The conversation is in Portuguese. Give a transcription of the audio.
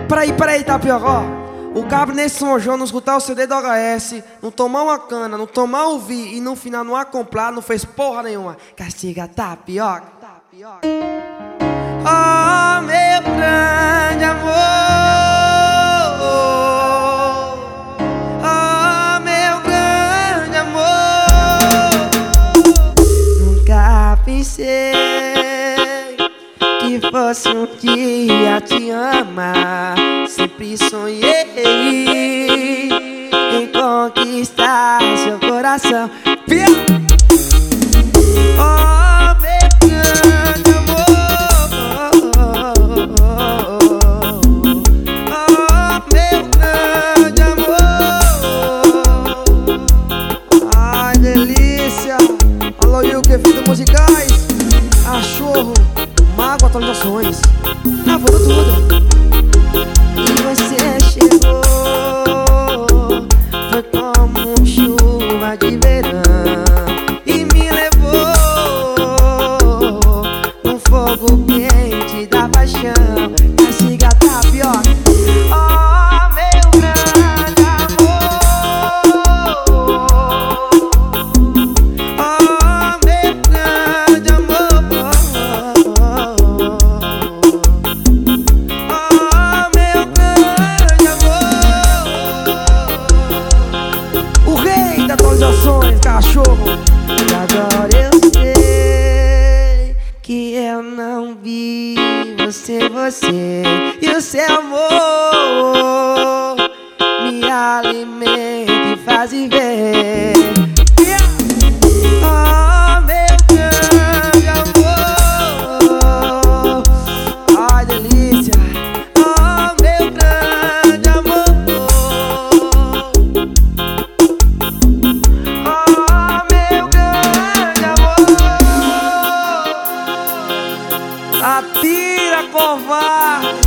Peraí, Tapioca, ó. O cabo nesse São João não escutar o CD do HS, não tomar uma cana, não tomar o vi e no final não acoplar, não fez porra nenhuma. Castiga Tapioca. Oh, meu grande amor. Oh, meu grande amor. Nunca pensei que fosse um dia te amar. Sempre sonhei em conquistar seu coração. Oh, meu grande amor. Oh, meu grande amor. Ai, delícia. Alô, Yuki, Efeitos Musicais, Cachorro, Mago, Atualizações. Gravando tudo. E você chegou, foi como chuva de verão e me levou num fogo quente da paixão. Castiga Tapioca. Oh, meu grande amor. Oh, meu grande amor. Atualizações, Cachorro. E agora eu sei que eu não vi você e o seu amor me alimenta e faz viver. Oh, meu grande amor. Ai, delícia. Oh, meu grande amor. Atira, covarde.